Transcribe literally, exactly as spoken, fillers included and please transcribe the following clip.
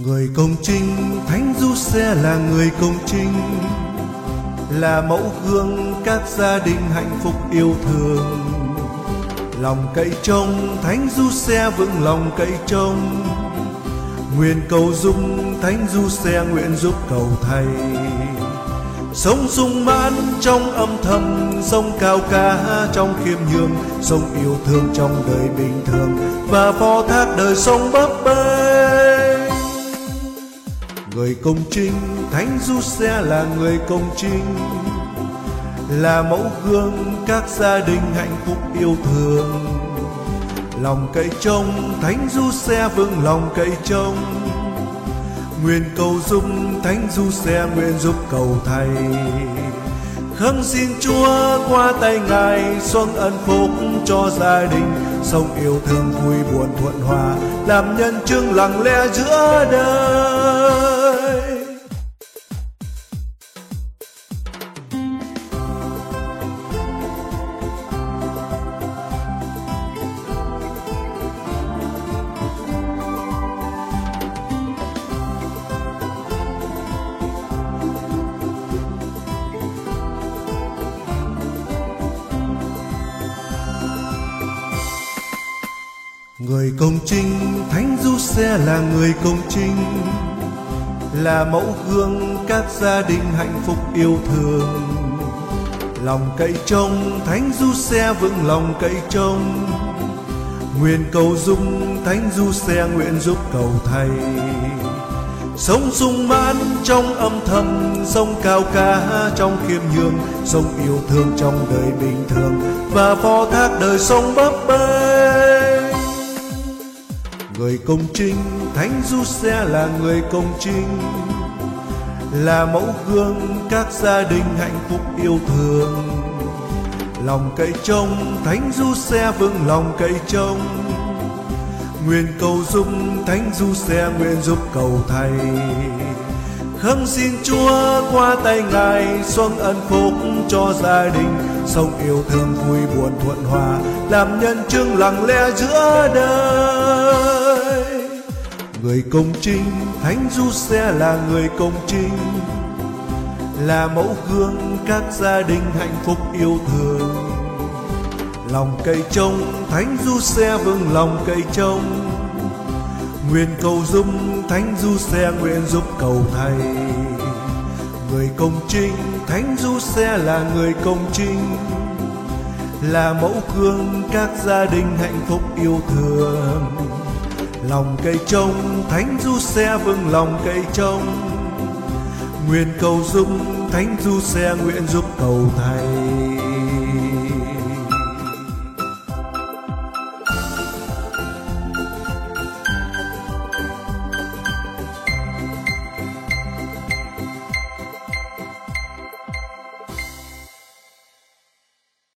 Người công chính Thánh Giuse là người công chính, là mẫu gương các gia đình hạnh phúc yêu thương. Lòng cậy trông Thánh Giuse vững lòng cậy trông, nguyện cầu giúp Thánh Giuse nguyện giúp cầu thầy. Sống sung mãn trong âm thầm, sống cao cả trong khiêm nhường, sống yêu thương trong đời bình thường và phó thác đời sống bấp bênh. Người công chính Thánh Giuse là người công chính, là mẫu gương các gia đình hạnh phúc yêu thương. Lòng cậy trông Thánh Giuse vững lòng cậy trông, nguyện cầu giúp Thánh Giuse nguyện giúp cầu thầy. Khâng xin Chúa qua tay Ngài xuân ân phúc cho gia đình, sống yêu thương vui buồn thuận hòa, làm nhân chứng lặng lẽ giữa đời. Người công chính Thánh Giuse là người công chính, là mẫu gương các gia đình hạnh phúc yêu thương. Lòng cậy trông Thánh Giuse vững lòng cậy trông, nguyện cầu giúp Thánh Giuse nguyện giúp cầu thầy. Sống sung mãn trong âm thầm, sống cao cả trong khiêm nhường, sống yêu thương trong đời bình thường và phó thác đời sống bấp bênh. Người công chính Thánh Giuse là người công chính, là mẫu gương các gia đình hạnh phúc yêu thương. Lòng cậy trông Thánh Giuse vững lòng cậy trông, nguyện cầu giúp Thánh Giuse nguyện giúp cầu thầy. Khâng xin Chúa qua tay Ngài xuân ân phúc cho gia đình, sống yêu thương vui buồn thuận hòa, làm nhân chứng lặng lẽ giữa đời. Người công chính Thánh Giuse là người công chính, là mẫu gương các gia đình hạnh phúc yêu thương. Lòng cậy trông Thánh Giuse vững lòng cậy trông, nguyện cầu giúp Thánh Giuse nguyện giúp cầu thầy. Người công chính Thánh Giuse là người công chính, là mẫu gương các gia đình hạnh phúc yêu thương. Lòng cậy trông Thánh Giuse vững lòng cậy trông, nguyện cầu giúp Thánh Giuse nguyện giúp cầu thầy.